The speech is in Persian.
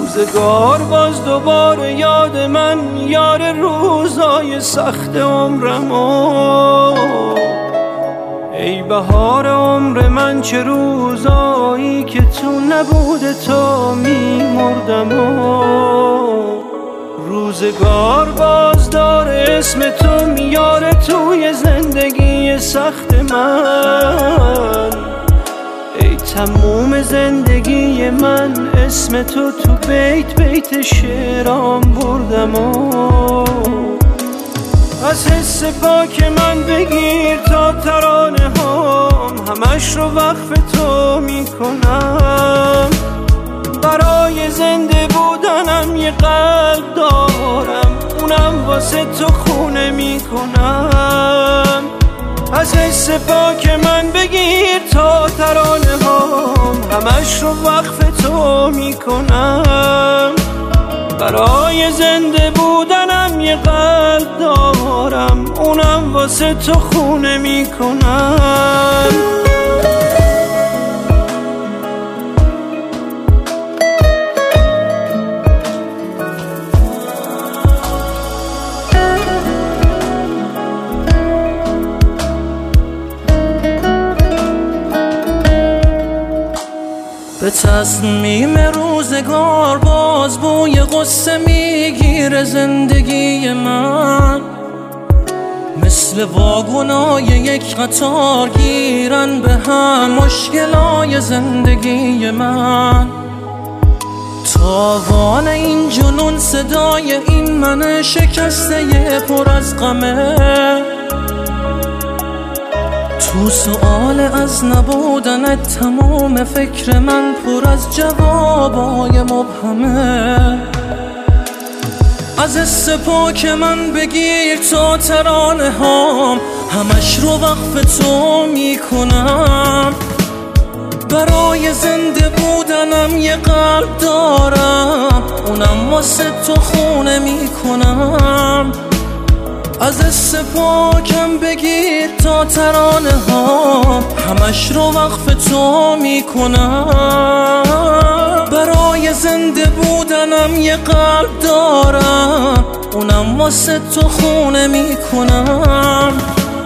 روزگار باز دوباره یاد من یار روزای سخت عمرمو. ای بهار عمر من چه روزایی که تو نبوده تا میمردم. روزگار باز داره اسم تو میاره توی زندگی سخت من. ای تموم زندگی من اسم تو بیت بیت شعرام بردم. از حس پاک من بگیر تا ترانه هام، همش رو وقف تو میکنم. برای زنده بودنم یه قلب دارم، اونم واسه تو خونه میکنم. از حس پاک من بگیر تا ترانه هام، همش رو وقف تو میکنم. برای زنده بودنم یه قلب دارم، اونم واسه تو خونه میکنم. به تصمیم روزگار باز بوی غصه میگیره زندگی من. مثل واگنای یک قطار گیرن به هم مشکلای زندگی من. تاوان این جنون صدای این من شکسته پر از غمه. تو سؤال از نبودنت تمام فکر من پر از جوابای مبهمه. از حس پاک من بگیر تا ترانه هام، همش رو وقف تو میکنم. برای زنده بودنم یه قلب دارم، اونم واسه تو خونه میکنم. از حس پاکم بگیر تا ترانه هام، همش رو وقف تو میکنم. برای زنده بودنم یه قلب دارم، اونم واسه تو خونه میکنم.